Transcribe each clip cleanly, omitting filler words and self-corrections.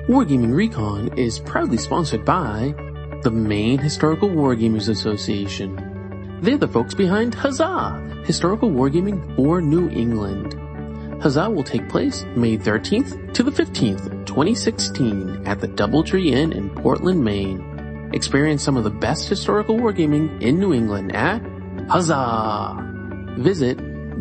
Wargaming Recon is proudly sponsored by the Maine Historical Wargamers Association. They're the folks behind Huzzah! Historical Wargaming for New England. Huzzah will take place May 13th to the 15th, 2016 at the Doubletree Inn in Portland, Maine. Experience some of the best historical wargaming in New England at Huzzah! Visit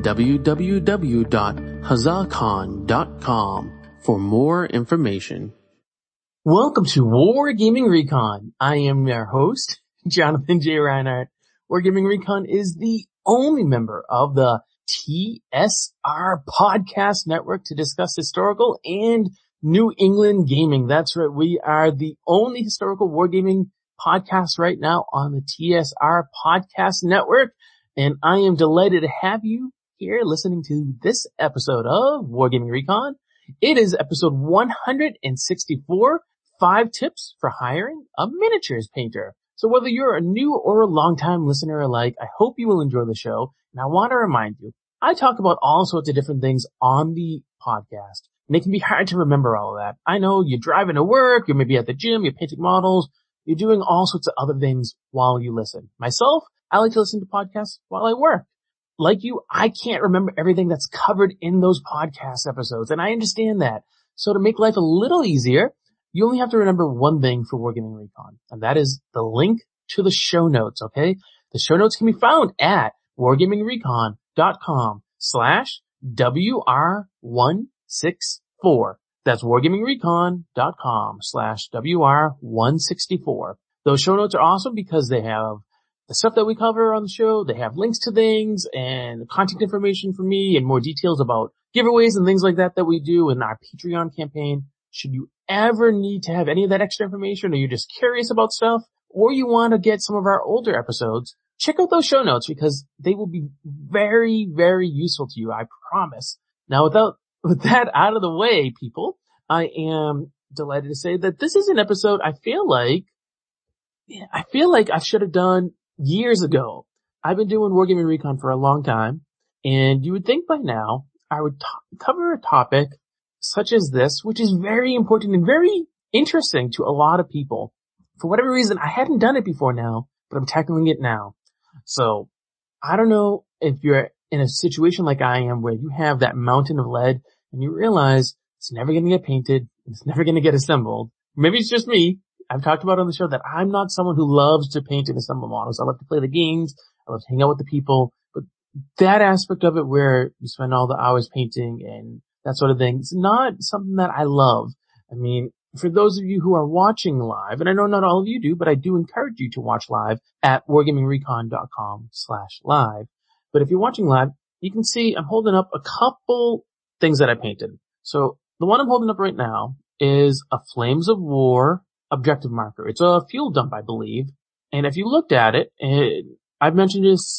www.huzzahcon.com for more information. Welcome to Wargaming Recon. I am your host, Jonathan J. Reinhardt. Wargaming Recon is the only member of the TSR Podcast Network to discuss historical and New England gaming. That's right. We are the only historical wargaming podcast right now on the TSR Podcast Network. And I am delighted to have you here listening to this episode of Wargaming Recon. It is episode 164. 5 tips for hiring a miniatures painter. So whether you're a new or a long-time listener alike, I hope you will enjoy the show. And I want to remind you, I talk about all sorts of different things on the podcast. And it can be hard to remember all of that. I know you're driving to work, you're maybe at the gym, you're painting models, you're doing all sorts of other things while you listen. Myself, I like to listen to podcasts while I work. Like you, I can't remember everything that's covered in those podcast episodes, and I understand that. So to make life a little easier, you only have to remember one thing for Wargaming Recon, and that is the link to the show notes, okay? The show notes can be found at wargamingrecon.com/WR164. That's wargamingrecon.com/WR164. Those show notes are awesome because they have the stuff that we cover on the show. They have links to things and contact information for me and more details about giveaways and things like that we do in our Patreon campaign. Should you ever need to have any of that extra information, or you're just curious about stuff, or you want to get some of our older episodes, check out those show notes because they will be very, very useful to you, I promise. Now with that out of the way, people, I am delighted to say that this is an episode I feel like I should have done years ago. I've been doing Wargaming Recon for a long time, and you would think by now I would cover a topic such as this, which is very important and very interesting to a lot of people. For whatever reason, I hadn't done it before now, but I'm tackling it now. So, I don't know if you're in a situation like I am where you have that mountain of lead and you realize it's never going to get painted, it's never going to get assembled. Maybe it's just me. I've talked about on the show that I'm not someone who loves to paint and assemble models. I love to play the games, I love to hang out with the people, but that aspect of it where you spend all the hours painting and that sort of thing, it's not something that I love. I mean, for those of you who are watching live, and I know not all of you do, but I do encourage you to watch live at wargamingrecon.com/live. But if you're watching live, you can see I'm holding up a couple things that I painted. So the one I'm holding up right now is a Flames of War objective marker. It's a fuel dump, I believe. And if you looked at it, I've mentioned this,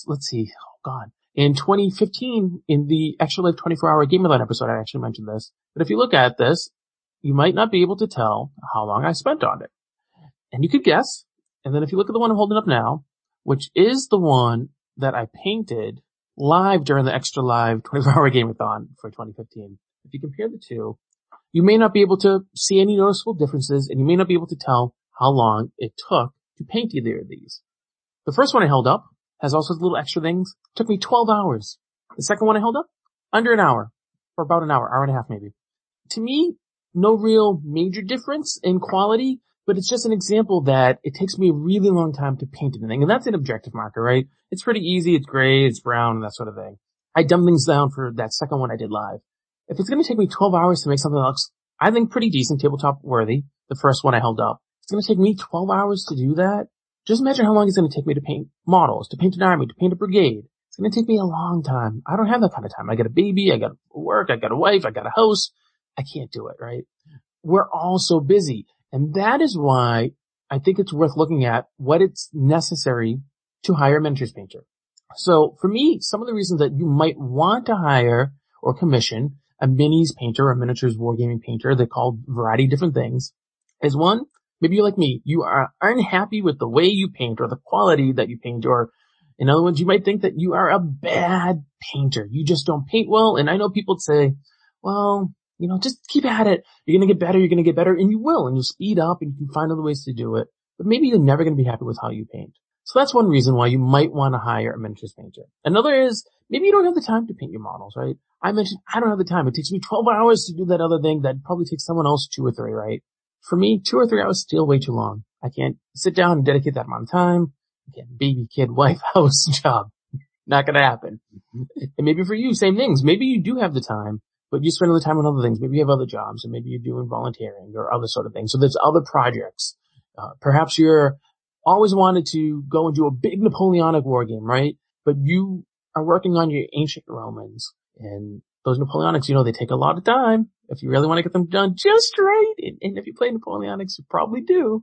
in 2015, in the Extra Life 24-hour Gamerland episode, I actually mentioned this. But if you look at this, you might not be able to tell how long I spent on it. And you could guess. And then if you look at the one I'm holding up now, which is the one that I painted live during the Extra Live 24-hour Gameathon for 2015, if you compare the two, you may not be able to see any noticeable differences, and you may not be able to tell how long it took to paint either of these. The first one I held up has all sorts of little extra things. It took me 12 hours. The second one I held up, under an hour, or about an hour and a half maybe. To me, no real major difference in quality, but it's just an example that it takes me a really long time to paint anything. And that's an objective marker, right? It's pretty easy. It's gray, it's brown, and that sort of thing. I dumbed things down for that second one I did live. If it's going to take me 12 hours to make something that looks, I think, pretty decent, tabletop worthy, the first one I held up, it's going to take me 12 hours to do that. Just imagine how long it's going to take me to paint models, to paint an army, to paint a brigade. It's going to take me a long time. I don't have that kind of time. I got a baby, I got work, I got a wife, I got a house. I can't do it, right? We're all so busy. And that is why I think it's worth looking at what it's necessary to hire a miniatures painter. So for me, some of the reasons that you might want to hire or commission a minis painter or a miniatures wargaming painter, they call a variety of different things, is one, maybe you're like me, you are unhappy with the way you paint or the quality that you paint, or in other words, you might think that you are a bad painter. You just don't paint well. And I know people say, well, just keep at it. You're going to get better, and you will, and you'll speed up, and you can find other ways to do it. But maybe you're never going to be happy with how you paint. So that's one reason why you might want to hire a miniatures painter. Another is maybe you don't have the time to paint your models, right? I mentioned I don't have the time. It takes me 12 hours to do that other thing that probably takes someone else 2 or 3, right? For me, 2 or 3 hours is still way too long. I can't sit down and dedicate that amount of time. Again, baby, kid, wife, house, job. Not gonna happen. And maybe for you, same things. Maybe you do have the time, but you spend all the time on other things. Maybe you have other jobs, and maybe you're doing volunteering or other sort of things. So there's other projects. Perhaps you're always wanted to go and do a big Napoleonic war game, right? But you are working on your ancient Romans, and those Napoleonics, they take a lot of time if you really want to get them done just right. And if you play Napoleonics, you probably do.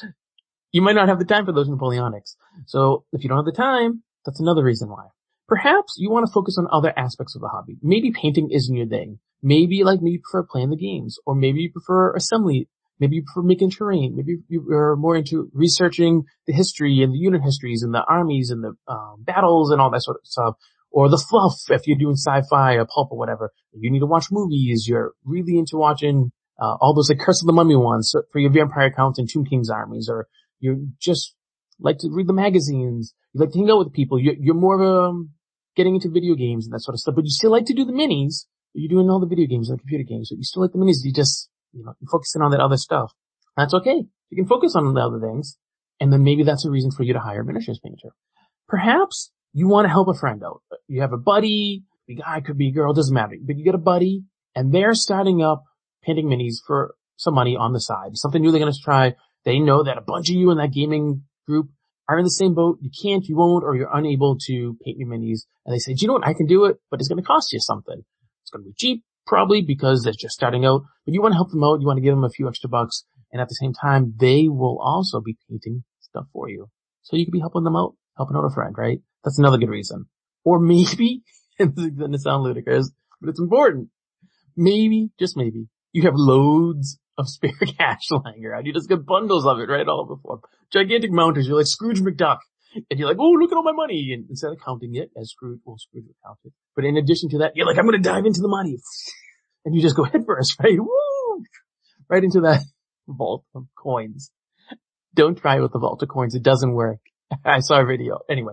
You might not have the time for those Napoleonics. So if you don't have the time, that's another reason why. Perhaps you want to focus on other aspects of the hobby. Maybe painting isn't your thing. Maybe like me, you prefer playing the games, or maybe you prefer assembly. Maybe you prefer making terrain. Maybe you're more into researching the history and the unit histories and the armies and the battles and all that sort of stuff. Or the fluff, if you're doing sci-fi or pulp or whatever. You need to watch movies. You're really into watching all those like Curse of the Mummy ones for your Vampire Count and Tomb King's armies. Or you just like to read the magazines. You like to hang out with people. You're more of getting into video games and that sort of stuff. But you still like to do the minis. You're doing all the video games and the computer games. So you still like the minis. You just, you're focusing on that other stuff. That's okay. You can focus on the other things. And then maybe that's a reason for you to hire a miniatures painter. Perhaps you want to help a friend out. You have a buddy, could be a guy, could be a girl, doesn't matter. But you get a buddy, and they're starting up painting minis for some money on the side. Something new they're going to try. They know that a bunch of you in that gaming group are in the same boat. You can't, you won't, or you're unable to paint your minis. And they say, do you know what? I can do it, but it's going to cost you something. It's going to be cheap, probably, because they're just starting out. But you want to help them out. You want to give them a few extra bucks. And at the same time, they will also be painting stuff for you. So you could be helping them out, helping out a friend, right? That's another good reason. Or maybe, and this is going to sound ludicrous, but it's important. Maybe, just maybe, you have loads of spare cash lying around. You just get bundles of it, right? All over the floor. Gigantic mountains. You're like Scrooge McDuck. And you're like, oh, look at all my money. And instead of counting it as Scrooge would count it. But in addition to that, you're like, I'm going to dive into the money. And you just go head first, right? Woo! Right into that vault of coins. Don't try it with the vault of coins. It doesn't work. I saw a video. Anyway.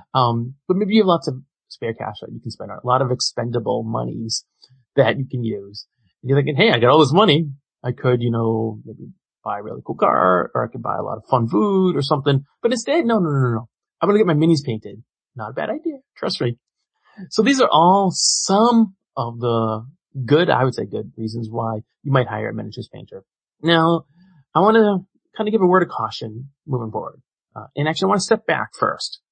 But maybe you have lots of spare cash that you can spend on. A lot of expendable monies that you can use. And you're thinking, hey, I got all this money. I could, maybe buy a really cool car, or I could buy a lot of fun food or something. But instead, no. I'm going to get my minis painted. Not a bad idea. Trust me. So these are all some of the I would say good reasons why you might hire a miniatures painter. Now, I want to kind of give a word of caution moving forward. And actually, I want to step back first.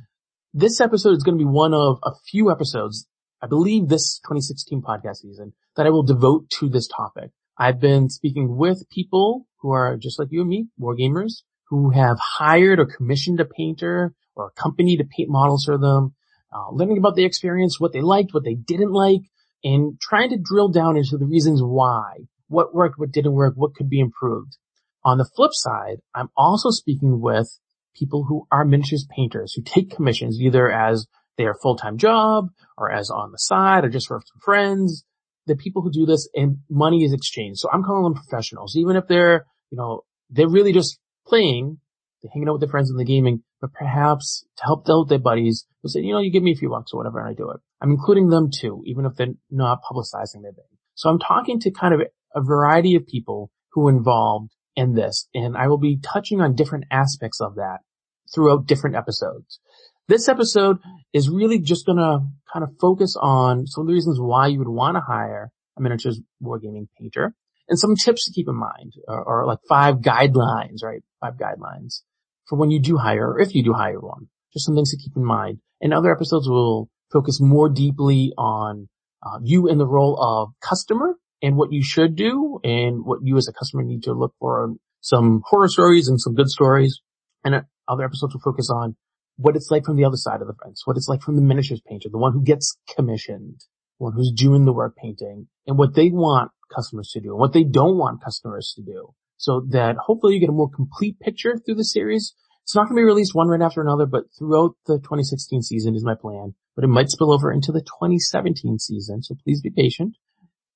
This episode is going to be one of a few episodes, I believe this 2016 podcast season, that I will devote to this topic. I've been speaking with people who are just like you and me, wargamers, who have hired or commissioned a painter or a company to paint models for them, learning about the experience, what they liked, what they didn't like, and trying to drill down into the reasons why, what worked, what didn't work, what could be improved. On the flip side, I'm also speaking with people who are miniatures painters who take commissions either as their full-time job or as on the side or just for some friends. The people who do this and money is exchanged. So I'm calling them professionals, even if they're really just playing, they're hanging out with their friends in the gaming, but perhaps to help out their buddies, they'll say, you give me a few bucks or whatever and I do it. I'm including them too, even if they're not publicizing their thing. So I'm talking to kind of a variety of people who are involved in this, and I will be touching on different aspects of that throughout different episodes. This episode is really just going to kind of focus on some of the reasons why you would want to hire a miniatures wargaming painter and some tips to keep in mind, or like 5 guidelines, right? 5 guidelines for when you do hire, or if you do hire one. Just some things to keep in mind. And other episodes will focus more deeply on you in the role of customer and what you should do and what you as a customer need to look for, some horror stories and some good stories. And other episodes will focus on what it's like from the other side of the fence, what it's like from the miniatures painter, the one who gets commissioned, the one who's doing the work painting, and what they want customers to do and what they don't want customers to do, so that hopefully you get a more complete picture through the series. It's not going to be released one right after another, but throughout the 2016 season is my plan, but it might spill over into the 2017 season, so please be patient.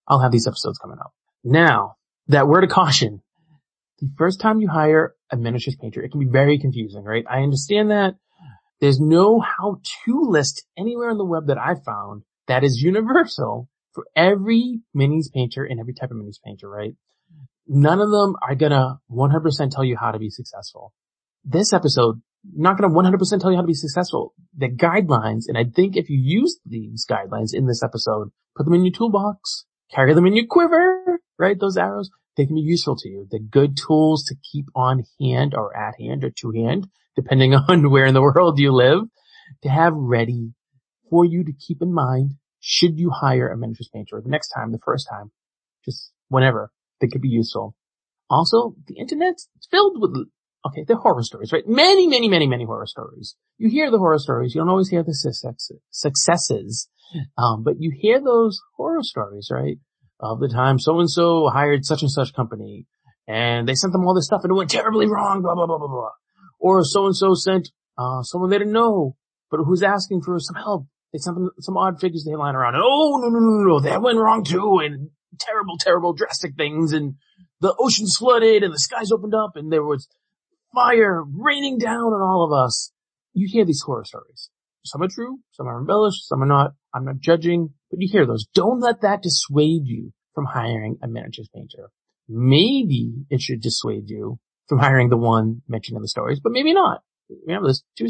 I'll have these episodes coming up. Now, that word of caution. The first time you hire a miniatures painter, it can be very confusing, right? I understand that. There's no how-to list anywhere on the web that I found that is universal for every minis painter and every type of minis painter, right? None of them are gonna 100% tell you how to be successful. This episode, not gonna 100% tell you how to be successful. The guidelines, and I think if you use these guidelines in this episode, put them in your toolbox, carry them in your quiver, right? Those arrows, they can be useful to you. They're good tools to keep on hand or at hand or to hand, depending on where in the world you live, to have ready for you to keep in mind should you hire a miniatures painter the next time, the first time, just whenever. They could be useful. Also, the internet's filled with, they're horror stories, right? Many, many, many, many horror stories. You hear the horror stories. You don't always hear the successes. But you hear those horror stories, right? Of the time so-and-so hired such and such company and they sent them all this stuff and it went terribly wrong, blah, blah, blah, blah, blah. Or so-and-so sent, someone they didn't know, but who's asking for some help. They sent them some odd figures they lying around and no, that went wrong too and terrible, terrible, drastic things and the oceans flooded and the skies opened up and there was fire raining down on all of us. You hear these horror stories. Some are true, some are embellished, some are not. I'm not judging, but you hear those. Don't let that dissuade you from hiring a miniatures painter. Maybe it should dissuade you from hiring the one mentioned in the stories, but maybe not. Remember, there's two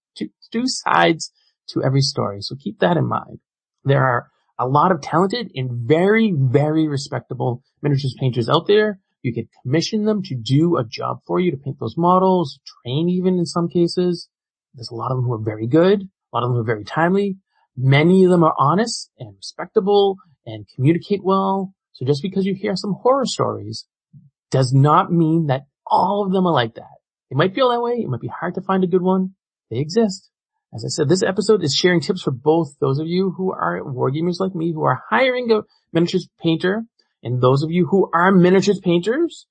sides to every story, so keep that in mind. There are a lot of talented and very, very respectable miniatures painters out there. You can commission them to do a job for you, to paint those models, train even in some cases. There's a lot of them who are very good, a lot of them who are very timely. Many of them are honest and respectable and communicate well. So just because you hear some horror stories does not mean that all of them are like that. It might feel that way. It might be hard to find a good one. They exist. As I said, this episode is sharing tips for both those of you who are wargamers like me, who are hiring a miniatures painter, and those of you who are miniatures painters.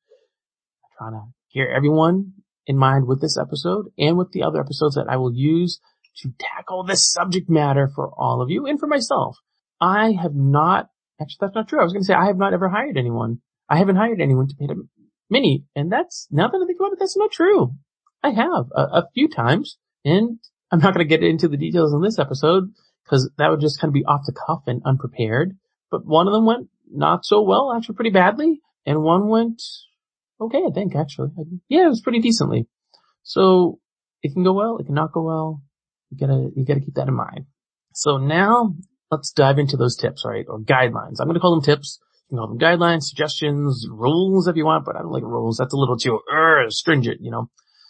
I'm trying to hear everyone in mind with this episode and with the other episodes that I will use to tackle this subject matter for all of you and for myself. I have not, actually that's not true. I was going to say I have not ever hired anyone. I haven't hired anyone to paint a mini, and that's, now that I think about it, that's not true. I have a few times, and I'm not going to get into the details in this episode because that would just kind of be off the cuff and unprepared. But one of them went not so well, actually pretty badly, and one went okay, I think, actually. Yeah, it was pretty decently. So it can go well, it can not go well. You gotta keep that in mind. So now let's dive into those tips, right? Or guidelines. I'm going to call them tips. You can call them guidelines, suggestions, rules if you want, but I don't like rules. That's a little too stringent, you know.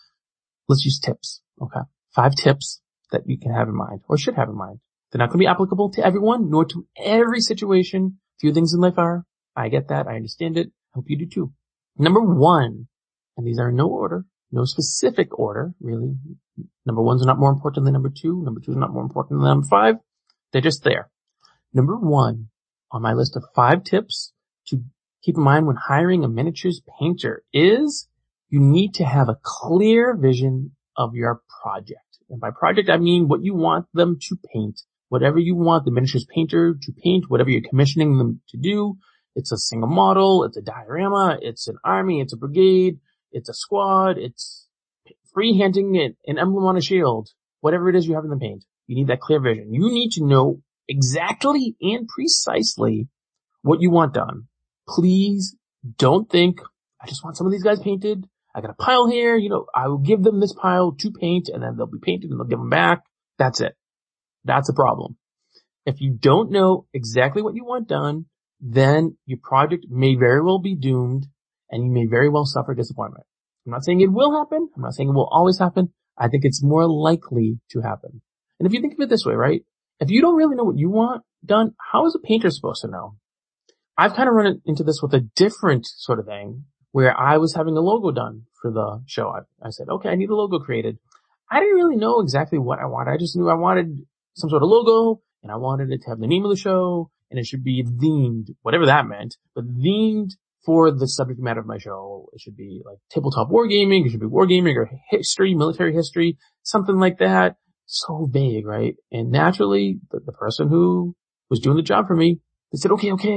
Let's use tips. Okay. 5 tips that you can have in mind or should have in mind. They're not going to be applicable to everyone nor to every situation. Few things in life are. I get that. I understand it. I hope you do too. Number 1, and these are in no order, no specific order, really. Number 1's not more important than number 2. Number 2 is not more important than number 5. They're just there. Number 1 on my list of 5 tips to keep in mind when hiring a miniatures painter is you need to have a clear vision of your project. And by project, I mean what you want them to paint. Whatever you want the miniatures painter to paint, whatever you're commissioning them to do. It's a single model, it's a diorama, it's an army, it's a brigade, it's a squad, it's freehanding an emblem on a shield. Whatever it is you have in the paint, you need that clear vision. You need to know exactly and precisely what you want done. Please don't think, I just want some of these guys painted. I got a pile here, I will give them this pile to paint and then they'll be painted and they'll give them back. That's it. That's a problem. If you don't know exactly what you want done, then your project may very well be doomed and you may very well suffer disappointment. I'm not saying it will happen. I'm not saying it will always happen. I think it's more likely to happen. And if you think of it this way, right? If you don't really know what you want done, how is a painter supposed to know? I've kind of run into this with a different sort of thing where I was having a logo done for the show. I said, okay, I need a logo created. I didn't really know exactly what I wanted. I just knew I wanted some sort of logo and I wanted it to have the name of the show and it should be themed, whatever that meant, but themed for the subject matter of my show. It should be like tabletop wargaming. It should be wargaming or history, military history, something like that. So vague, right? And naturally, the person who was doing the job for me, they said, okay,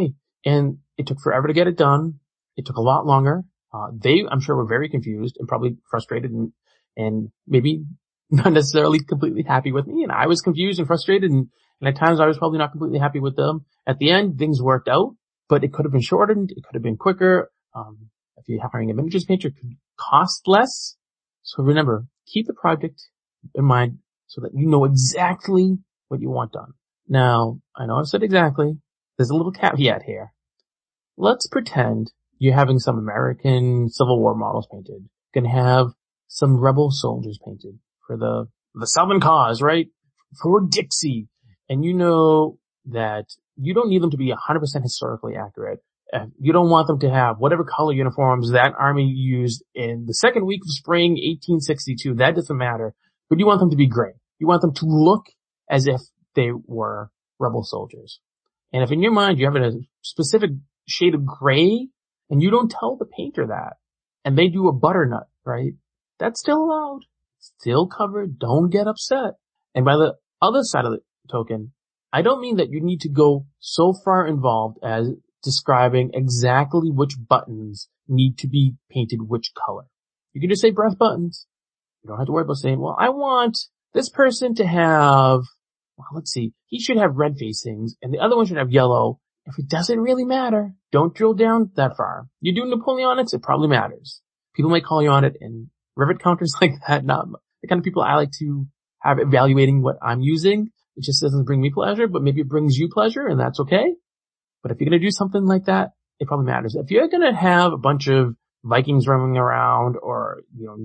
And it took forever to get it done. It took a lot longer. They, I'm sure, were very confused and probably frustrated and maybe not necessarily completely happy with me. And I was confused and frustrated and at times I was probably not completely happy with them. At the end, things worked out, but it could have been shortened. It could have been quicker. If you're hiring a miniatures painter, it could cost less. So remember, keep the project in mind so that you know exactly what you want done. Now, I know I've said exactly. There's a little caveat here. Let's pretend you're having some American Civil War models painted. You can have some rebel soldiers painted for the Southern cause, right? For Dixie. And you know that you don't need them to be 100% historically accurate. You don't want them to have whatever color uniforms that army used in the second week of spring 1862. That doesn't matter. But you want them to be gray. You want them to look as if they were rebel soldiers. And if in your mind you have a specific shade of gray and you don't tell the painter that and they do a butternut, right? That's still allowed. Still covered. Don't get upset. And by the other side of the token, I don't mean that you need to go so far involved as describing exactly which buttons need to be painted which color. You can just say breast buttons. You don't have to worry about saying, well, I want this person to have, well, let's see, he should have red facings and the other one should have yellow. If it doesn't really matter, don't drill down that far. You do Napoleonics, it probably matters. People may call you on it and rivet counters like that, not the kind of people I like to have evaluating what I'm using. It just doesn't bring me pleasure, but maybe it brings you pleasure and that's okay. But if you're going to do something like that, it probably matters. If you're going to have a bunch of Vikings roaming around or,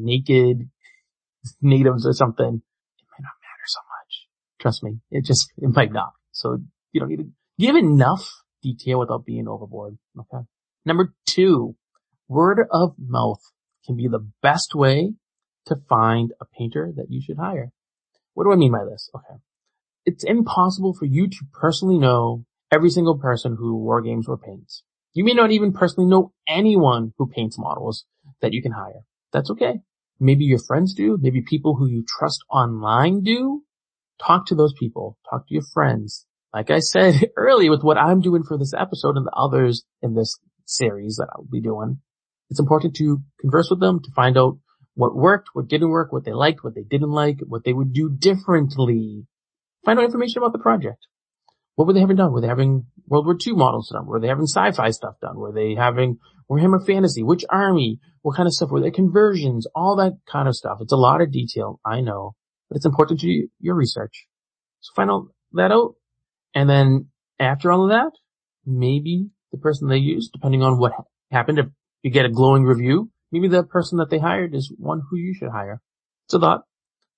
naked natives or something, it might not matter so much. Trust me, it might not. So you don't need to give enough detail without being overboard. Okay. Number 2, word of mouth can be the best way to find a painter that you should hire. What do I mean by this? Okay. It's impossible for you to personally know every single person who wargames or paints. You may not even personally know anyone who paints models that you can hire. That's okay. Maybe your friends do. Maybe people who you trust online do. Talk to those people. Talk to your friends. Like I said earlier with what I'm doing for this episode and the others in this series that I'll be doing, it's important to converse with them to find out what worked, what didn't work, what they liked, what they didn't like, what they would do differently. Find out information about the project. What were they having done? Were they having World War II models done? Were they having sci-fi stuff done? Were they having Warhammer Fantasy? Which army? What kind of stuff? Were they conversions? All that kind of stuff. It's a lot of detail, I know, but it's important to do your research. So find out that out. And then after all of that, maybe the person they use, depending on what happened, if you get a glowing review, maybe the person that they hired is one who you should hire. It's a thought.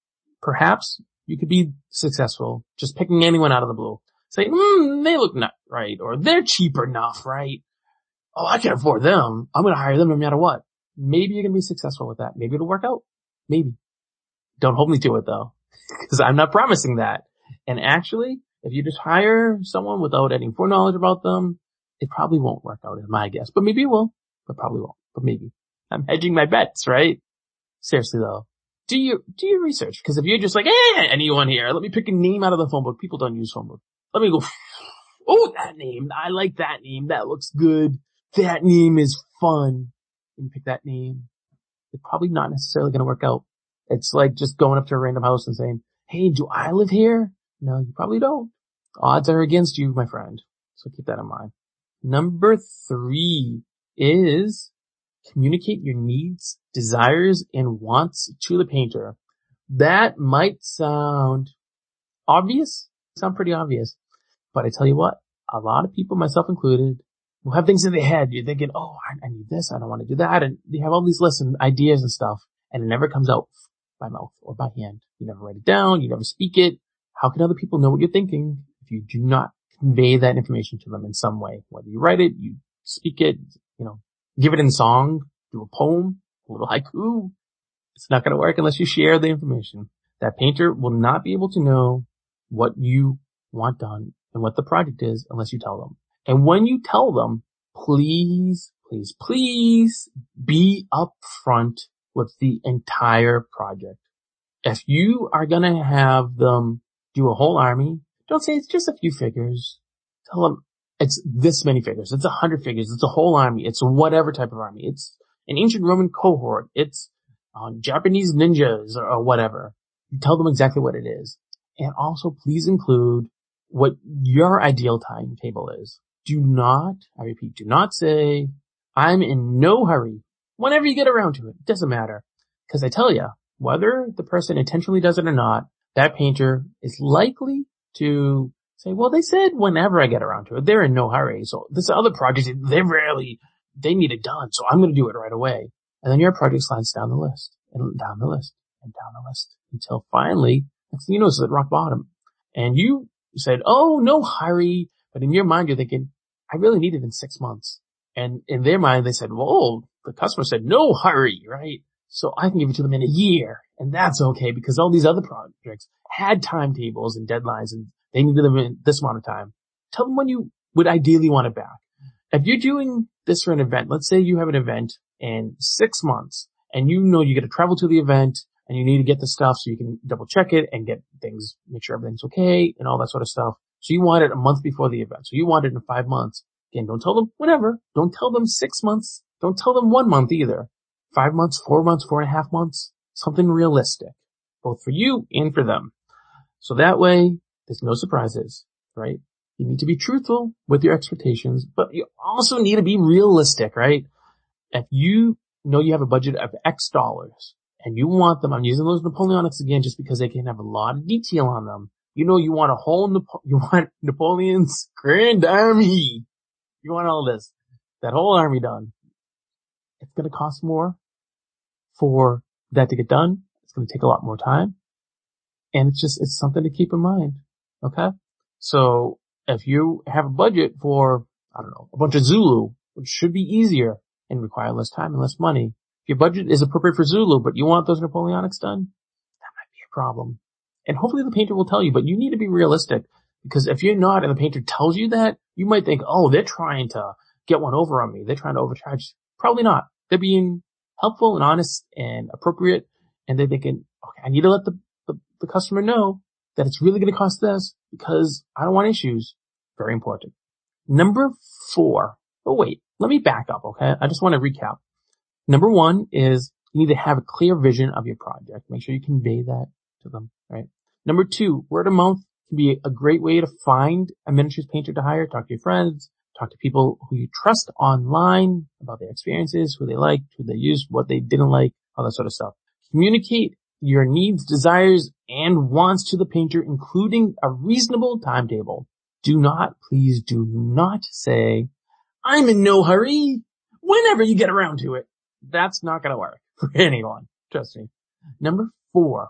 Perhaps you could be successful just picking anyone out of the blue. Say, they look not right, or they're cheap enough, right? Oh, I can afford them. I'm going to hire them no matter what. Maybe you're going to be successful with that. Maybe it'll work out. Maybe. Don't hold me to it though, because I'm not promising that. And actually, if you just hire someone without any foreknowledge about them, it probably won't work out, is my guess. But maybe it will, but probably won't. But maybe. I'm hedging my bets, right? Seriously though. Do your research, because if you're just like, anyone here, let me pick a name out of the phone book. People don't use phone book. Let me go, oh, that name. I like that name. That looks good. That name is fun. And you pick that name. It's probably not necessarily going to work out. It's like just going up to a random house and saying, hey, do I live here? No, you probably don't. Odds are against you, my friend. So keep that in mind. Number 3 is communicate your needs, desires, and wants to the painter. That might sound obvious. Sound pretty obvious. But I tell you what, a lot of people, myself included, will have things in their head. You're thinking, oh, I need this. I don't want to do that. And they have all these lists and ideas and stuff. And it never comes out by mouth or by hand. You never write it down. You never speak it. How can other people know what you're thinking if you do not convey that information to them in some way? Whether you write it, you speak it, give it in song, do a poem, a little haiku. It's not going to work unless you share the information. That painter will not be able to know what you want done and what the project is unless you tell them. And when you tell them, please, please, please be upfront with the entire project. If you are going to have them do a whole army, don't say it's just a few figures. Tell them it's this many figures. It's 100 figures. It's a whole army. It's whatever type of army. It's an ancient Roman cohort. It's Japanese ninjas or whatever. You tell them exactly what it is. And also please include what your ideal timetable is. Do not, I repeat, do not say, I'm in no hurry. Whenever you get around to it, it doesn't matter. Because I tell you, whether the person intentionally does it or not, that painter is likely to say, well, they said whenever I get around to it. They're in no hurry. So this other project, they need it done. So I'm going to do it right away. And then your project slides down the list and down the list and down the list until finally, next thing you know, it's at rock bottom. And you said, oh, no hurry. But in your mind, you're thinking, I really need it in 6 months. And in their mind, they said, well, the customer said, no hurry, right? So I can give it to them in a year. And that's okay because all these other projects had timetables and deadlines and they needed them in this amount of time. Tell them when you would ideally want it back. If you're doing this for an event, let's say you have an event in 6 months and you know you got to travel to the event and you need to get the stuff so you can double check it and get things, make sure everything's okay and all that sort of stuff. So you want it a month before the event. So you want it in 5 months. Again, don't tell them whatever. Don't tell them 6 months. Don't tell them 1 month either. 5 months, 4 months, 4.5 months. Something realistic, both for you and for them. So that way, there's no surprises, right? You need to be truthful with your expectations, but you also need to be realistic, right? If you know you have a budget of X dollars and you want them, I'm using those Napoleonics again just because they can have a lot of detail on them. You know you want you want Napoleon's Grand Army. You want all this, that whole army done. It's going to cost more for that to get done. It's going to take a lot more time. And it's something to keep in mind. Okay. So if you have a budget for, I don't know, a bunch of Zulu, which should be easier and require less time and less money. If your budget is appropriate for Zulu, but you want those Napoleonics done, that might be a problem. And hopefully the painter will tell you, but you need to be realistic because if you're not and the painter tells you that, you might think, oh, they're trying to get one over on me. They're trying to overcharge. Probably not. They're being helpful and honest and appropriate. And they're thinking, okay, I need to let the customer know that it's really going to cost this because I don't want issues. Very important. Number 4. Oh, wait, let me back up. Okay. I just want to recap. Number 1 is you need to have a clear vision of your project. Make sure you convey that to them, right? Number 2, word of mouth can be a great way to find a miniatures painter to hire. Talk to your friends, talk to people who you trust online about their experiences, who they liked, who they used, what they didn't like, all that sort of stuff. Communicate your needs, desires, and wants to the painter, including a reasonable timetable. Please do not say, I'm in no hurry, whenever you get around to it. That's not going to work for anyone. Trust me. Number 4,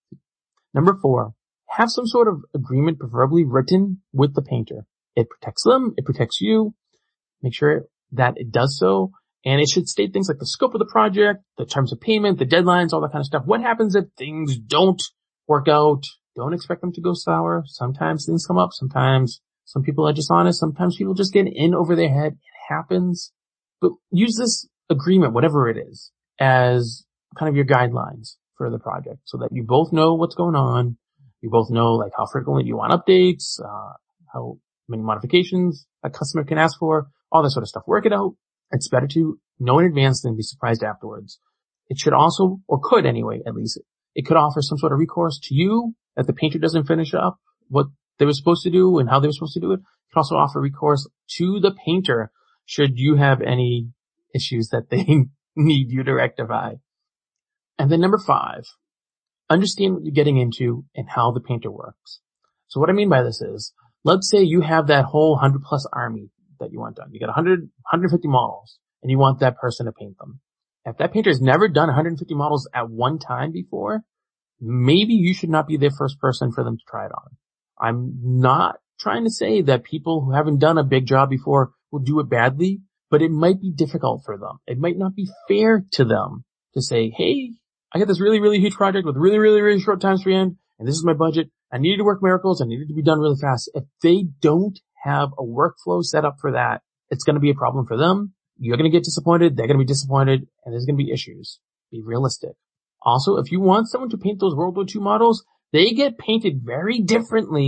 have some sort of agreement, preferably written, with the painter. It protects them. It protects you. Make sure that it does so. And it should state things like the scope of the project, the terms of payment, the deadlines, all that kind of stuff. What happens if things don't work out? Don't expect them to go sour. Sometimes things come up. Sometimes some people are dishonest. Sometimes people just get in over their head. It happens. But use this agreement, whatever it is, as kind of your guidelines for the project so that you both know what's going on. You both know like how frequently you want updates, how many modifications a customer can ask for, all that sort of stuff. Work it out. It's better to know in advance than be surprised afterwards. It should also, or could anyway, at least, it could offer some sort of recourse to you if the painter doesn't finish up what they were supposed to do and how they were supposed to do it. It could also offer recourse to the painter should you have any issues that they need you to rectify. And then number 5, understand what you're getting into and how the painter works. So what I mean by this is, let's say you have that whole 100 plus army that you want done. You got 150 models and you want that person to paint them. If that painter has never done 150 models at one time before, maybe you should not be their first person for them to try it on. I'm not trying to say that people who haven't done a big job before will do it badly, but it might be difficult for them. It might not be fair to them to say, hey, I got this really, really huge project with really, really, really short time span, and this is my budget. I need it to work miracles. I need it to be done really fast. If they don't have a workflow set up for that, it's going to be a problem for them. You're going to get disappointed. They're going to be disappointed, and there's going to be issues. Be realistic. Also, if you want someone to paint those World War II models, they get painted very differently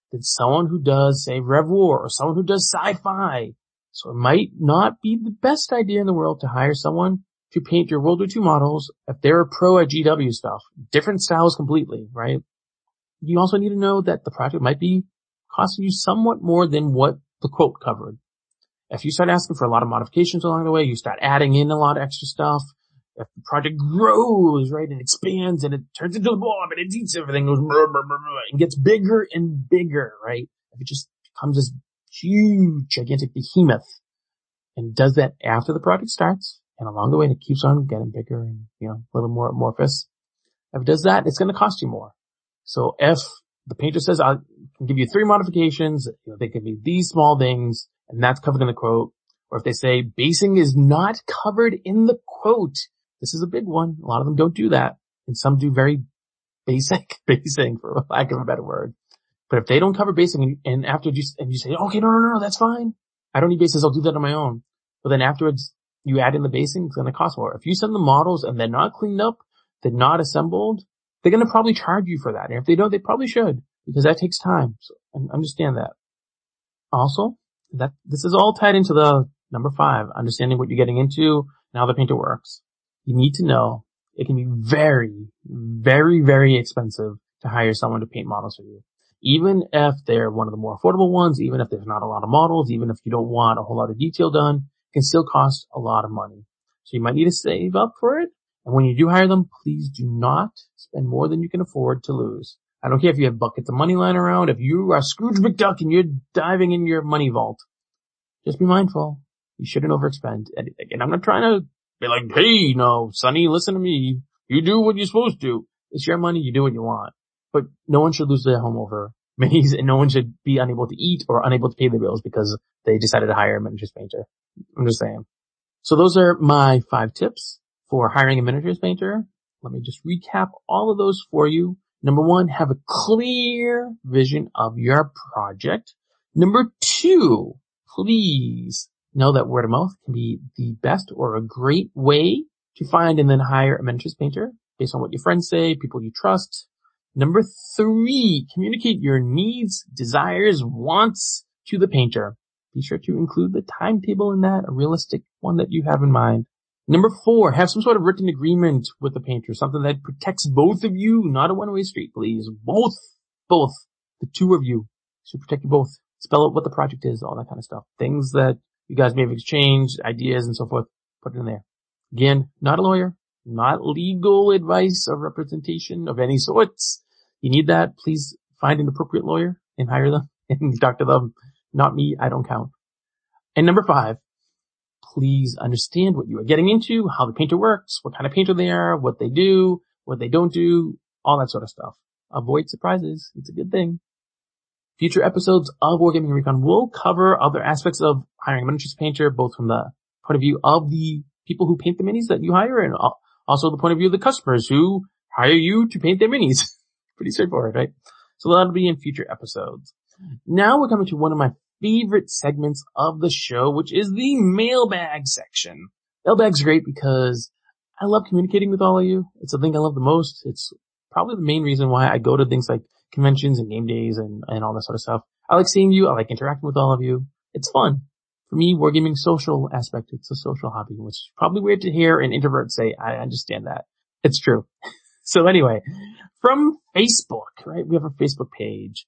than someone who does, say, Rev War or someone who does sci-fi. So it might not be the best idea in the world to hire someone to paint your World War II models if they're a pro at GW stuff. Different styles completely, right? You also need to know that the project might be costing you somewhat more than what the quote covered. If you start asking for a lot of modifications along the way, you start adding in a lot of extra stuff. If the project grows, right, and expands and it turns into a blob and it eats everything, goes and gets bigger and bigger, right? If it just becomes this huge, gigantic behemoth and does that after the project starts and along the way it keeps on getting bigger and, a little more amorphous. If it does that, it's going to cost you more. So if the painter says, I can give you 3 modifications, they could be these small things and that's covered in the quote. Or if they say basing is not covered in the quote, this is a big one. A lot of them don't do that. And some do very basic basing, for lack of a better word. But if they don't cover basing and after you say, okay, no, that's fine. I don't need bases. I'll do that on my own. But then afterwards you add in the basing, it's going to cost more. If you send the models and they're not cleaned up, they're not assembled, they're going to probably charge you for that. And if they don't, they probably should, because that takes time. So understand that. Also, this is all tied into the number 5, understanding what you're getting into and how the painter works. You need to know it can be very, very, very expensive to hire someone to paint models for you. Even if they're one of the more affordable ones, even if there's not a lot of models, even if you don't want a whole lot of detail done, it can still cost a lot of money. So you might need to save up for it. And when you do hire them, please do not spend more than you can afford to lose. I don't care if you have buckets of money lying around. If you are Scrooge McDuck and you're diving in your money vault, just be mindful. You shouldn't overexpend anything. And I'm not trying to be like, hey, no, Sonny, listen to me. You do what you're supposed to. It's your money. You do what you want. But no one should lose their home over minis, and no one should be unable to eat or unable to pay their bills because they decided to hire a miniatures painter. I'm just saying. So those are my 5 tips for hiring a miniatures painter. Let me just recap all of those for you. Number 1, have a clear vision of your project. Number 2, please know that word of mouth can be the best or a great way to find and then hire a miniatures painter based on what your friends say, people you trust. Number 3, communicate your needs, desires, wants to the painter. Be sure to include the timetable in that, a realistic one that you have in mind. Number 4, have some sort of written agreement with the painter, something that protects both of you, not a one-way street, please. Both, the 2 of you should protect you both. Spell out what the project is, all that kind of stuff. Things that you guys may have exchanged, ideas and so forth, put it in there. Again, not a lawyer, not legal advice or representation of any sorts. You need that, please find an appropriate lawyer and hire them and talk to them. Not me, I don't count. And number 5, please understand what you are getting into, how the painter works, what kind of painter they are, what they do, what they don't do, all that sort of stuff. Avoid surprises. It's a good thing. Future episodes of Wargaming Recon will cover other aspects of hiring a miniatures painter, both from the point of view of the people who paint the minis that you hire and also the point of view of the customers who hire you to paint their minis. Pretty straightforward, right? So that'll be in future episodes. Now we're coming to one of my favorite segments of the show, which is the mailbag section. Mailbag's great because I love communicating with all of you. It's the thing I love the most. It's probably the main reason why I go to things like conventions and game days and all that sort of stuff. I like seeing you. I like interacting with all of you. It's fun. For me, wargaming social aspect, it's a social hobby, which is probably weird to hear an introvert say. I understand that. It's true. So anyway, from Facebook, right? We have a Facebook page,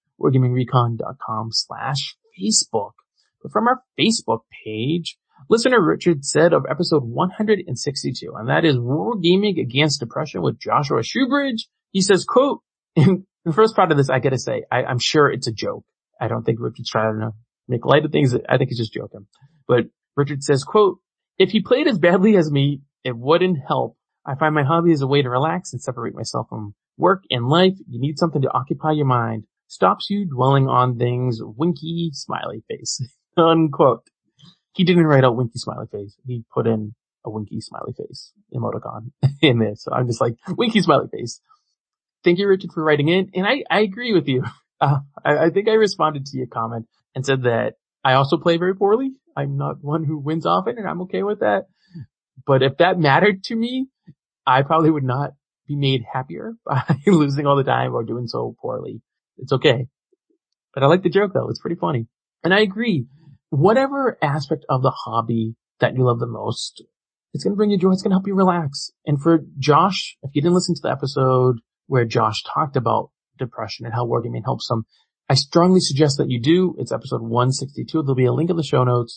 wargamingrecon.com/Facebook. But from our Facebook page, listener Richard said of episode 162, and that is Wargaming Against Depression with Joshua Shoebridge. He says, quote, in the first part of this, I gotta say, I'm sure it's a joke. I don't think Richard's trying to make light of things. I think he's just joking. But Richard says, quote, if you played as badly as me, it wouldn't help. I find my hobby is a way to relax and separate myself from work and life. You need something to occupy your mind. Stops you dwelling on things. Winky smiley face. Unquote. He didn't write out winky smiley face. He put in a winky smiley face emoticon in there. So I'm just like, winky smiley face. Thank you, Richard, for writing in. And I agree with you. I think I responded to your comment and said that I also play very poorly. I'm not one who wins often, and I'm okay with that. But if that mattered to me, I probably would not be made happier by losing all the time or doing so poorly. It's okay. But I like the joke though. It's pretty funny. And I agree. Whatever aspect of the hobby that you love the most, it's going to bring you joy. It's going to help you relax. And for Josh, if you didn't listen to the episode where Josh talked about depression and how wargaming helps him, I strongly suggest that you do. It's episode 162. There'll be a link in the show notes,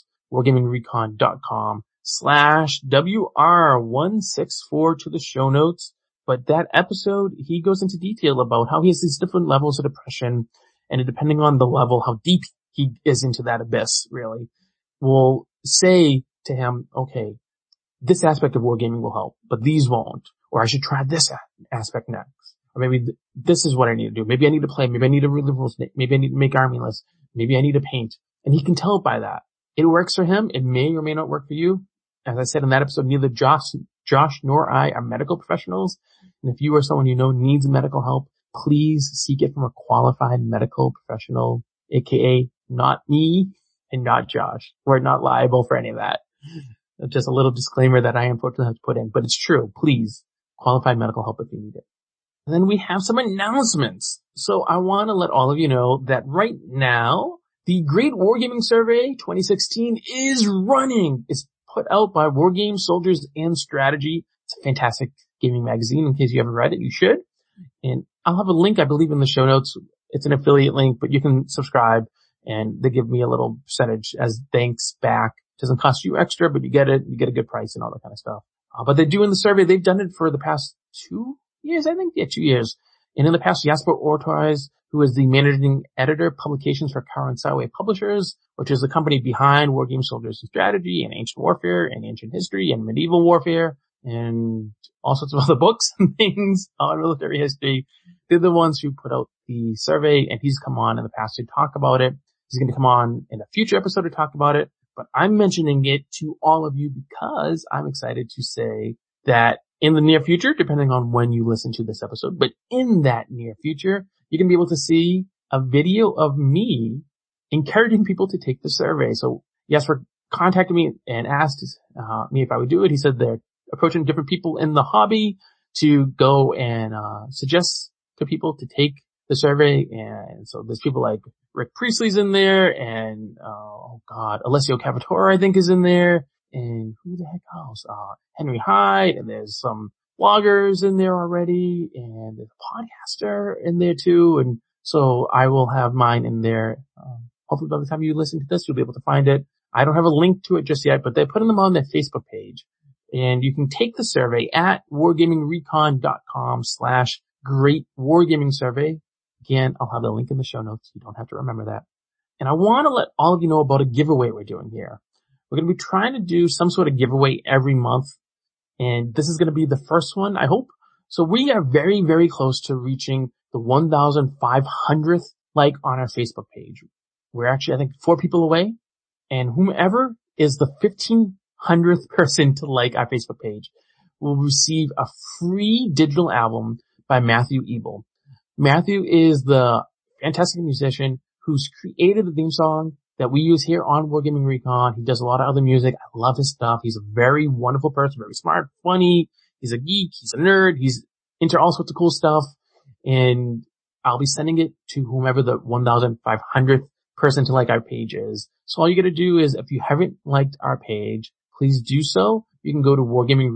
wargamingrecon.com/WR164 to the show notes. But that episode, he goes into detail about how he has these different levels of depression, and depending on the level, how deep he is into that abyss, really, will say to him, okay, this aspect of wargaming will help, but these won't. Or I should try this aspect next. Or maybe this is what I need to do. Maybe I need to play. Maybe I need to read the rules. Maybe I need to make army lists. Maybe I need to paint. And he can tell by that. It works for him. It may or may not work for you. As I said in that episode, neither Josh nor I are medical professionals. And if you or someone you know needs medical help, please seek it from a qualified medical professional, aka not me and not Josh. We're not liable for any of that. Just a little disclaimer that I unfortunately have to put in, but it's true. Please, qualified medical help if you need it. And then we have some announcements. So I want to let all of you know that right now, the Great Wargaming Survey 2016 is running. It's put out by Wargame Soldiers and Strategy. It's a fantastic gaming magazine. In case you haven't read it, you should. And I'll have a link, I believe, in the show notes. It's an affiliate link, but you can subscribe and they give me a little percentage as thanks back. It doesn't cost you extra, but you get it. You get a good price and all that kind of stuff. But they're doing the survey. They've done it for the past 2 years, I think. Yeah, 2 years. And in the past, Jasper Ortweis, who is the managing editor of publications for Karin Saway Publishers, which is the company behind Wargame Soldiers and Strategy and Ancient Warfare and Ancient History and Medieval Warfare and all sorts of other books and things on military history. They're the ones who put out the survey, and he's come on in the past to talk about it. He's going to come on in a future episode to talk about it, but I'm mentioning it to all of you because I'm excited to say that in the near future, depending on when you listen to this episode, but in that near future, you're going to be able to see a video of me encouraging people to take the survey. So Jasper contacted me and asked me if I would do it. He said they're approaching different people in the hobby to go and suggest to people to take the survey. And so there's people like Rick Priestley's in there, and Alessio Cavatore, I think, is in there. And who the heck else? Henry Hyde, and there's some bloggers in there already, and there's a podcaster in there too. And so I will have mine in there. Hopefully by the time you listen to this, you'll be able to find it. I don't have a link to it just yet, but they're putting them on their Facebook page. And you can take the survey at wargamingrecon.com/great wargaming survey. Again, I'll have the link in the show notes. You don't have to remember that. And I want to let all of you know about a giveaway we're doing here. We're going to be trying to do some sort of giveaway every month. And this is going to be the first one, I hope. So we are very, very close to reaching the 1,500th like on our Facebook page. We're actually, I think, 4 people away. And whomever is the 1,500th person to like our Facebook page will receive a free digital album by Matthew Ebel. Matthew is the fantastic musician who's created the theme song that we use here on Wargaming Recon. He does a lot of other music. I love his stuff. He's a very wonderful person, very smart, funny. He's a geek. He's a nerd. He's into all sorts of cool stuff. And I'll be sending it to whomever the 1,500th person to like our page is. So all you gotta do is, if you haven't liked our page, please do so. You can go to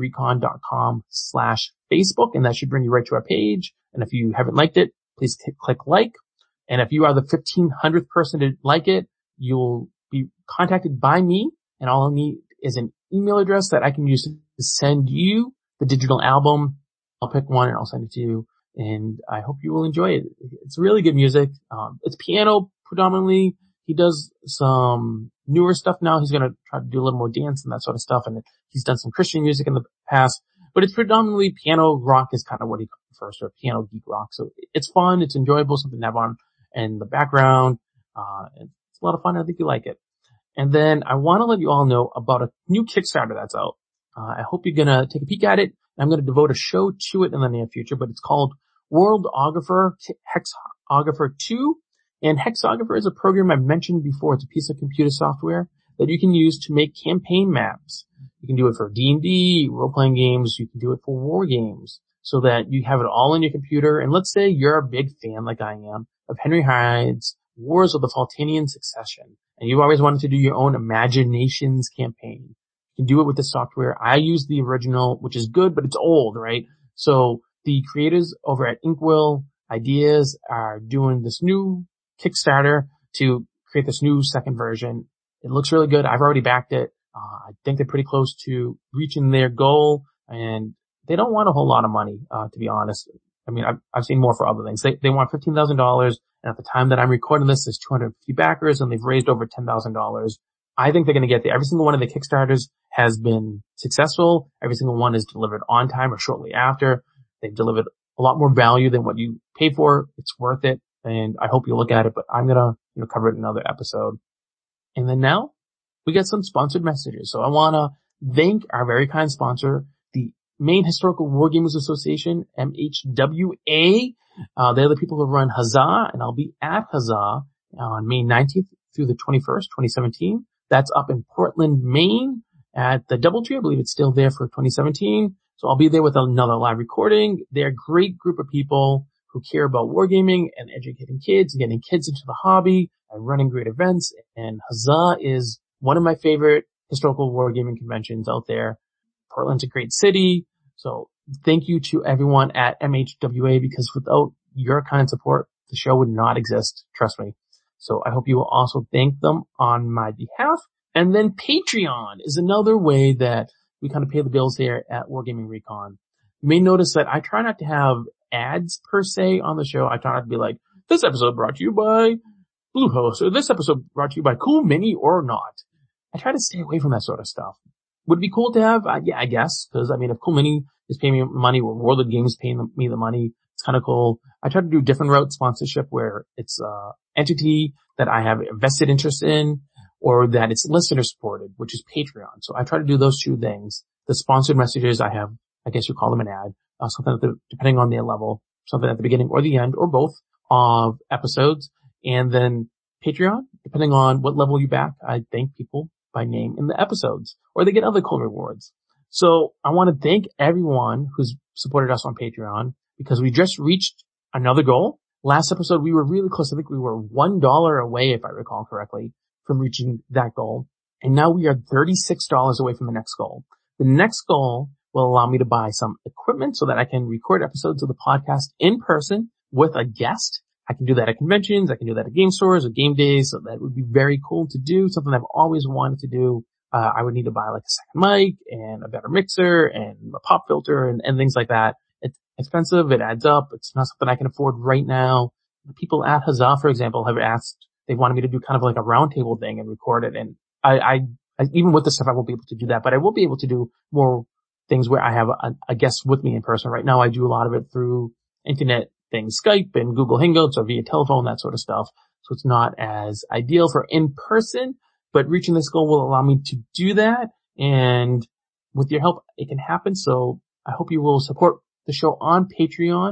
wargamingrecon.com/Facebook, and that should bring you right to our page. And if you haven't liked it, please click like. And if you are the 1,500th person to like it, you'll be contacted by me, and all I'll need is an email address that I can use to send you the digital album. I'll pick one and I'll send it to you, and I hope you will enjoy it. It's really good music. It's piano predominantly. He does some newer stuff now. He's going to try to do a little more dance and that sort of stuff, and he's done some Christian music in the past, but it's predominantly piano rock is kind of what he prefers, or piano geek rock. So it's fun. It's enjoyable, something to have on in the background. It's a lot of fun. I think you like it. And then I want to let you all know about a new Kickstarter that's out. I hope you're going to take a peek at it. I'm going to devote a show to it in the near future, but it's called Worldographer Hexographer 2. And Hexographer is a program I've mentioned before. It's a piece of computer software that you can use to make campaign maps. You can do it for D&D, role-playing games. You can do it for war games, so that you have it all in your computer. And let's say you're a big fan, like I am, of Henry Hyde's Wars of the Faltanian Succession. And you've always wanted to do your own Imaginations campaign. You can do it with this software. I use the original, which is good, but it's old, right? So the creators over at Inkwell Ideas are doing this new Kickstarter to create this new second version. It looks really good. I've already backed it. I think they're pretty close to reaching their goal, and they don't want a whole lot of money, to be honest. I mean, I've seen more for other things. They want $15,000, and at the time that I'm recording this, there's 250 backers, and they've raised over $10,000. I think they're going to get there. Every single one of the Kickstarters has been successful. Every single one is delivered on time or shortly after. They've delivered a lot more value than what you pay for. It's worth it, and I hope you look at it, but I'm going to cover it in another episode. And then now we get some sponsored messages. So I want to thank our very kind sponsor, the Maine Historical Wargamers Association, MHWA. They're the people who run Huzzah, and I'll be at Huzzah on May 19th through the 21st, 2017. That's up in Portland, Maine at the Doubletree. I believe it's still there for 2017. So I'll be there with another live recording. They're a great group of people who care about wargaming and educating kids and getting kids into the hobby and running great events. And Huzzah is one of my favorite historical wargaming conventions out there. Portland's a great city. So thank you to everyone at MHWA, because without your kind support, the show would not exist. Trust me. So I hope you will also thank them on my behalf. And then Patreon is another way that we kind of pay the bills here at Wargaming Recon. You may notice that I try not to have ads per se on the show. I try not to be like, this episode brought to you by Bluehost, or this episode brought to you by Cool Mini or not. I try to stay away from that sort of stuff. Would it be cool to have? Yeah, I guess. Because, I mean, if Cool Mini is paying me money or World of Games paying me the money, it's kind of cool. I try to do different route sponsorship where it's entity that I have a vested interest in, or that it's listener supported, which is Patreon. So I try to do those two things. The sponsored messages I have, I guess you call them an ad, something depending on their level, something at the beginning or the end or both of episodes. And then Patreon, depending on what level you back, I thank people by name in the episodes, or they get other cool rewards. So I want to thank everyone who's supported us on Patreon, because we just reached another goal. Last episode, we were really close. I think we were $1 away, if I recall correctly, from reaching that goal. And now we are $36 away from the next goal. The next goal will allow me to buy some equipment so that I can record episodes of the podcast in person with a guest. I can do that at conventions. I can do that at game stores or game days. So that would be very cool to do. Something I've always wanted to do. I would need to buy like a second mic and a better mixer and a pop filter and things like that. It's expensive. It adds up. It's not something I can afford right now. The people at Huzzah, for example, have asked, they wanted me to do kind of like a roundtable thing and record it. And I even with this stuff, I won't be able to do that, but I will be able to do more things where I have a guest with me in person. Right now, I do a lot of it through internet things, Skype and Google Hangouts or via telephone, that sort of stuff. So it's not as ideal for in person, but reaching this goal will allow me to do that. And with your help, it can happen. So I hope you will support the show on Patreon,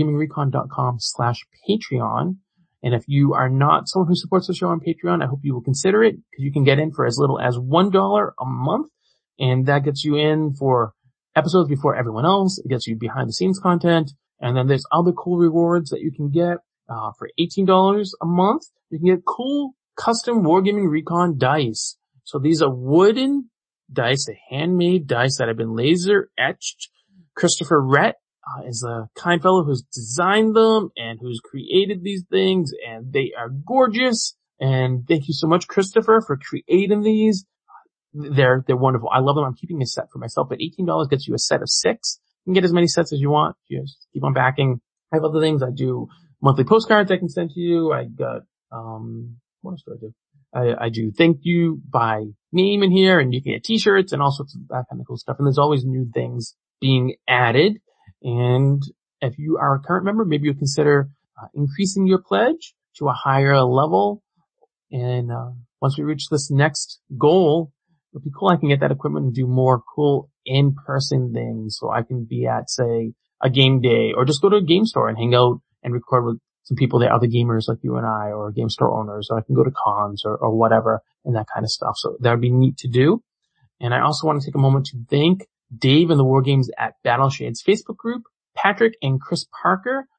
wargamingrecon.com/Patreon. And if you are not someone who supports the show on Patreon, I hope you will consider it, because you can get in for as little as $1 a month. And that gets you in for episodes before everyone else. It gets you behind the scenes content. And then there's other cool rewards that you can get. For $18 a month, you can get cool custom Wargaming Recon dice. So these are wooden dice, handmade dice that have been laser etched. Christopher Rhett is a kind fellow who's designed them and who's created these things, and they are gorgeous. And thank you so much, Christopher, for creating these. They're wonderful. I love them. I'm keeping a set for myself, but $18 gets you a set of 6. You can get as many sets as you want. You just keep on backing. I have other things. I do monthly postcards I can send to you. I got, what else do I do? I do thank you by name in here, and you can get t-shirts and all sorts of that kind of cool stuff. And there's always new things being added. And if you are a current member, maybe you'll consider increasing your pledge to a higher level. And once we reach this next goal, it'll be cool. I can get that equipment and do more cool in-person things. So I can be at, say, a game day, or just go to a game store and hang out and record with some people that are other gamers like you and I, or game store owners, or I can go to cons or whatever and that kind of stuff. So that would be neat to do. And I also want to take a moment to thank Dave and the War Games at Battle Shades Facebook group, Patrick and Chris Parker,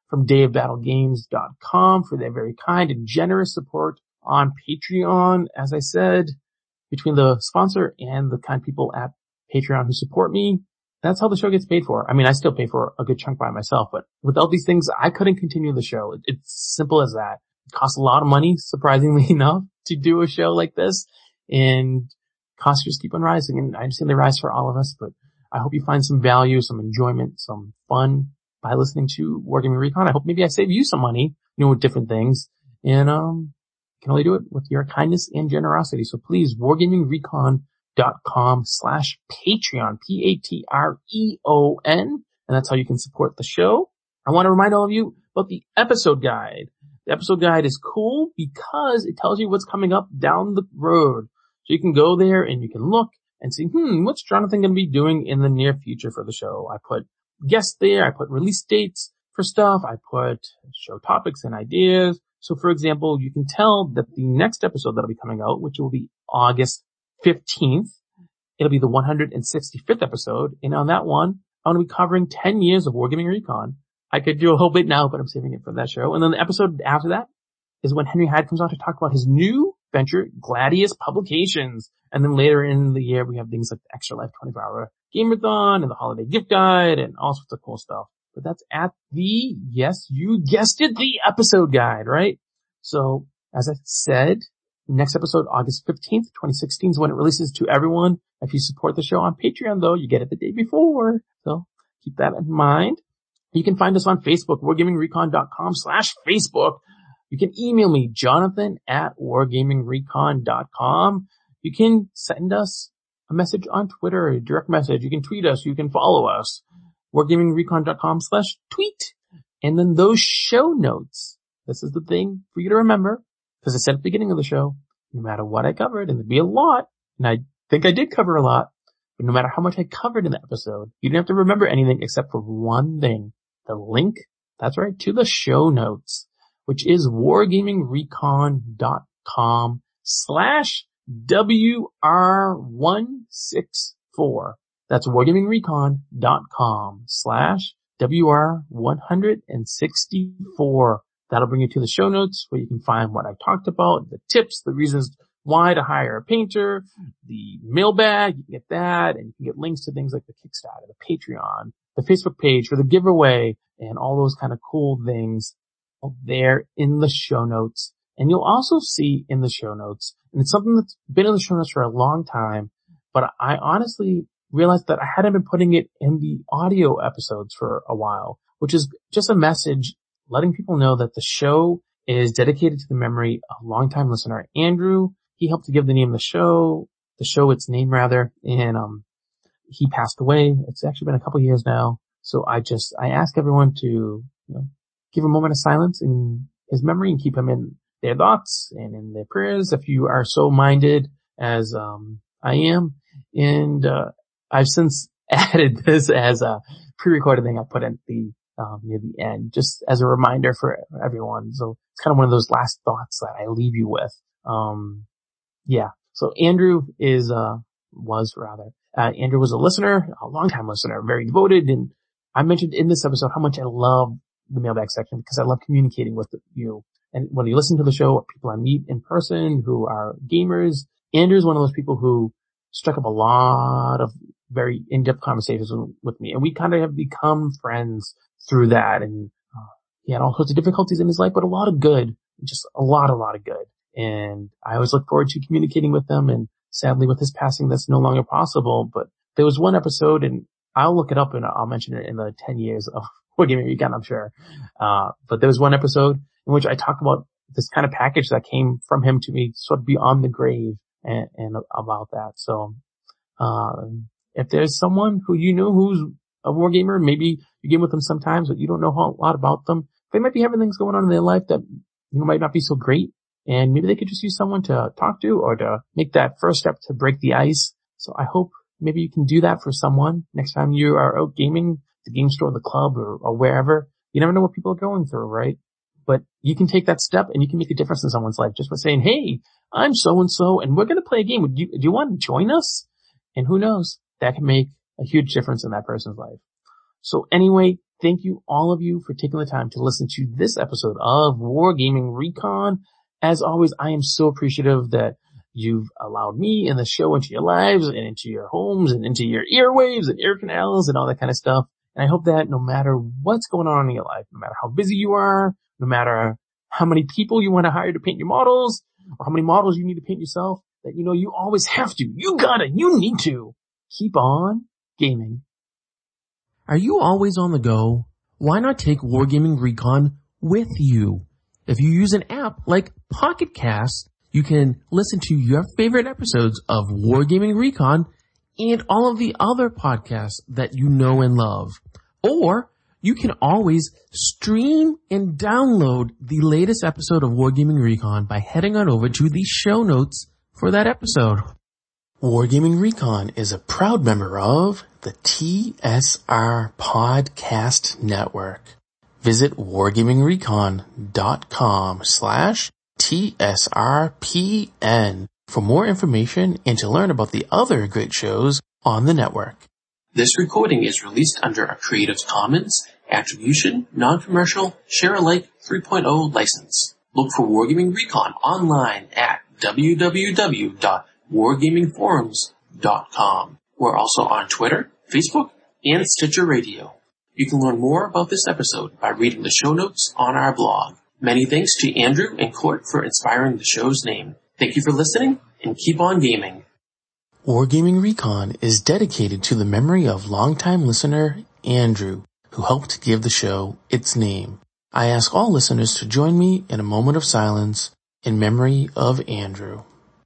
from dayofbattlegames.com for their very kind and generous support on Patreon. As I said, between the sponsor and the kind people at Patreon who support me, that's how the show gets paid for. I mean, I still pay for a good chunk by myself, but without these things, I couldn't continue the show. It's simple as that. It costs a lot of money, surprisingly enough, to do a show like this, and costs just keep on rising, and I understand they rise for all of us, but I hope you find some value, some enjoyment, some fun by listening to Wargaming Recon. I hope maybe I save you some money, with different things, and can only do it with your kindness and generosity. So please, wargamingrecon.com/Patreon, Patreon, and that's how you can support the show. I want to remind all of you about the episode guide. The episode guide is cool because it tells you what's coming up down the road. So you can go there and you can look and see, what's Jonathan going to be doing in the near future for the show? I put guests there. I put release dates for stuff. I put show topics and ideas. So for example, you can tell that the next episode that'll be coming out, which will be August 15th, it'll be the 165th episode. And on that one, I'm going to be covering 10 years of Wargaming Recon. I could do a whole bit now, but I'm saving it for that show. And then the episode after that is when Henry Hyde comes on to talk about his new venture, Gladius Publications. And then later in the year, we have things like the Extra Life 24-hour Gameathon and the Holiday Gift Guide and all sorts of cool stuff. But that's at the, yes, you guessed it, the episode guide, right? So, as I said, next episode, August 15th, 2016 is when it releases to everyone. If you support the show on Patreon, though, you get it the day before. So, keep that in mind. You can find us on Facebook, wargamingrecon.com/Facebook. You can email me, jonathan@wargamingrecon.com. You can send us a message on Twitter, a direct message. You can tweet us. You can follow us, wargamingrecon.com/tweet. And then those show notes. This is the thing for you to remember, because I said at the beginning of the show, no matter what I covered, and there'd be a lot, and I think I did cover a lot, but no matter how much I covered in the episode, you didn't have to remember anything except for one thing. The link, that's right, to the show notes, which is wargamingrecon.com/WR164. That's wargamingrecon.com/WR164. That'll bring you to the show notes where you can find what I talked about, the tips, the reasons why to hire a painter, the mailbag, you can get that, and you can get links to things like the Kickstarter, the Patreon, the Facebook page for the giveaway, and all those kind of cool things there in the show notes. And you'll also see in the show notes, and it's something that's been in the show notes for a long time, but I honestly realized that I hadn't been putting it in the audio episodes for a while, which is just a message letting people know that the show is dedicated to the memory of longtime listener Andrew. He helped to give the name of the show its name rather, and he passed away. It's actually been a couple years now. So I ask everyone to, give a moment of silence in his memory and keep him in their thoughts and in their prayers if you are so minded as I am. And I've since added this as a pre-recorded thing I put at the near the end, just as a reminder for everyone. So it's kind of one of those last thoughts that I leave you with. So Andrew Andrew was a listener, a longtime listener, very devoted, and I mentioned in this episode how much I love the mailbag section because I love communicating with you. And when you listen to the show, or people I meet in person who are gamers, Andrew's one of those people who struck up a lot of very in-depth conversations with me, and we kind of have become friends through that. And he had all sorts of difficulties in his life, but a lot of good, just a lot of good. And I always look forward to communicating with them. And sadly, with his passing, that's no longer possible. But there was one episode, and I'll look it up and I'll mention it in the 10 years of Wargaming Recon, I'm sure. But there was one episode in which I talked about this kind of package that came from him to me, sort of beyond the grave, and about that. So, if there's someone who you know who's a wargamer, maybe you game with them sometimes, but you don't know a lot about them, they might be having things going on in their life that might not be so great, and maybe they could just use someone to talk to or to make that first step to break the ice. So I hope maybe you can do that for someone next time you are out gaming, the game store, the club, or wherever. You never know what people are going through, right? But you can take that step and you can make a difference in someone's life just by saying, hey, I'm so-and-so and we're going to play a game. Do you want to join us? And who knows, that can make a huge difference in that person's life. So anyway, thank you, all of you, for taking the time to listen to this episode of Wargaming Recon. As always, I am so appreciative that you've allowed me and the show into your lives and into your homes and into your earwaves and ear canals and all that kind of stuff. And I hope that no matter what's going on in your life, no matter how busy you are, no matter how many people you want to hire to paint your models, or how many models you need to paint yourself, that you know you always have to, you need to keep on gaming. Are you always on the go? Why not take Wargaming Recon with you? If you use an app like Pocket Cast, you can listen to your favorite episodes of Wargaming Recon and all of the other podcasts that you know and love. Or you can always stream and download the latest episode of Wargaming Recon by heading on over to the show notes for that episode. Wargaming Recon is a proud member of the TSR Podcast Network. Visit wargamingrecon.com/TSRPN for more information and to learn about the other great shows on the network. This recording is released under a Creative Commons Attribution, Non-Commercial, Share-alike 3.0 license. Look for Wargaming Recon online at www.wargamingforums.com. We're also on Twitter, Facebook, and Stitcher Radio. You can learn more about this episode by reading the show notes on our blog. Many thanks to Andrew and Court for inspiring the show's name. Thank you for listening, and keep on gaming. Wargaming Recon is dedicated to the memory of longtime listener Andrew, who helped give the show its name. I ask all listeners to join me in a moment of silence in memory of Andrew.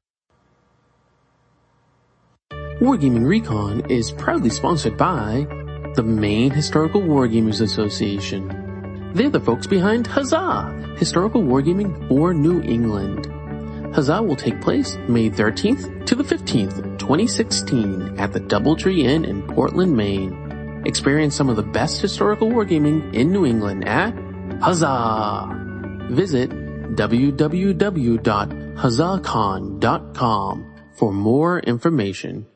Wargaming Recon is proudly sponsored by the Maine Historical Wargamers Association. They're the folks behind Huzzah! Historical Wargaming for New England. Huzzah will take place May 13th to the 15th, 2016 at the Doubletree Inn in Portland, Maine. Experience some of the best historical wargaming in New England at Huzzah! Visit www.huzzahcon.com for more information.